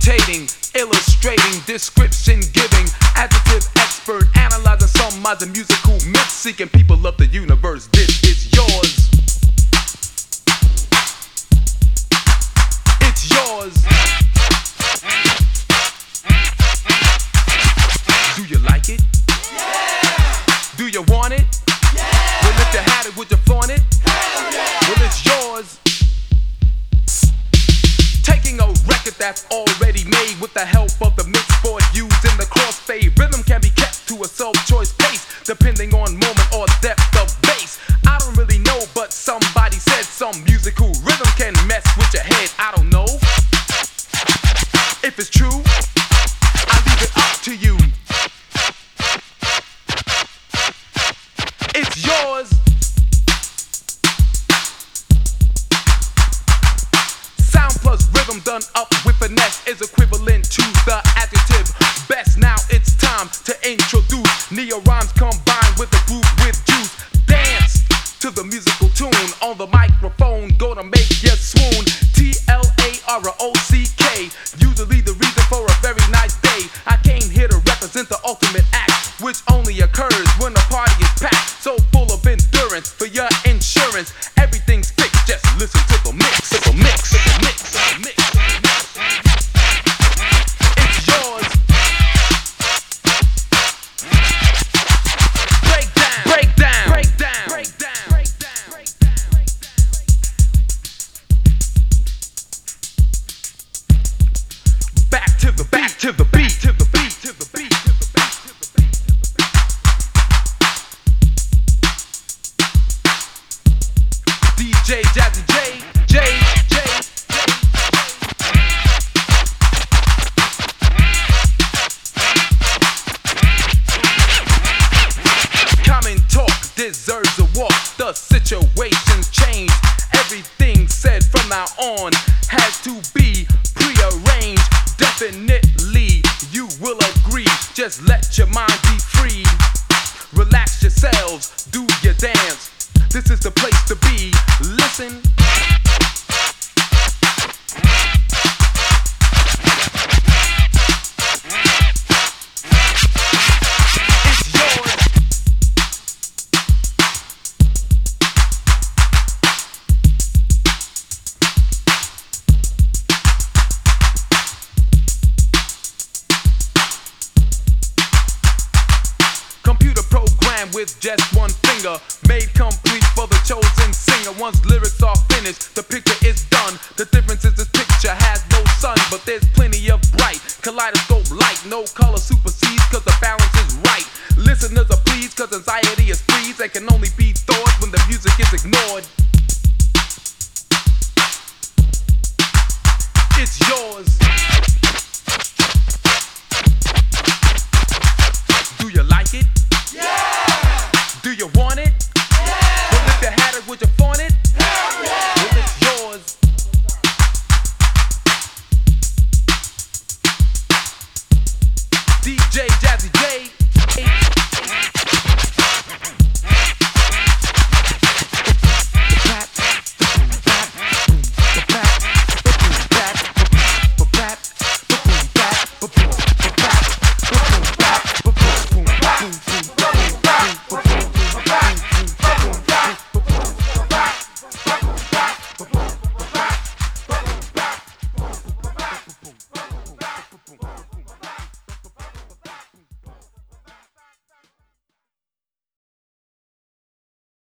imitating, illustrating, description giving, adjective expert, analyzing, summarizing, musical myth seeking people of the universe. This is yours. It's yours. Do you like it? Yeah. Do you want it? Yeah. Well, if you had it, would you flaunt it? Hell yeah. Well, it's yours. Taking a record that's already made with the help of the mix board used in the crossfade. Rhythm can be kept to a self-choice pace, depending on moment or depth of bass. I don't really know, but somebody said some musical rhythm can mess with your head. I don't know if it's true. I leave it up to you. It's yours. Sound plus rhythm done up with finesse is equivalent to the adjective best. Now it's time to introduce neo rhymes combined with the groove with juice. Dance to the musical tune on the microphone, gonna make you swoon. TLAROCK, usually the reason for a very nice day. I came here to represent the ultimate act, which only occurs when the party is packed, so full of endurance for your insurance. Everything's fixed, just listen to the mix. The mix, the mix, the mix. It's yours. Break down, break down, break down, break down, break down, break down. Back to the beat, to the beat, to the beat, to the beat, to the beat, to the beat, to the beat. DJ Jazzy J. Common talk deserves a walk. The situation's changed. Everything said from now on has to be prearranged. Definitely, you will agree. Just let your mind be free. Relax yourselves, do your dance. This is the place to be. Listen. It's yours. Computer program with just one finger, made complete for the chosen singer. Once lyrics are finished, the picture is done. The difference is this picture has no sun, but there's plenty of bright kaleidoscope light. No color supersedes, cause the balance is right. Listeners are pleased, cause anxiety is freeze and can only be thought when the music is ignored. It's yours. Do you like it? Yeah. Do you want it? Yeah. Well, if you had it, would you flaunt it? Hell yeah. Well, it's yours. DJ Jazzy J.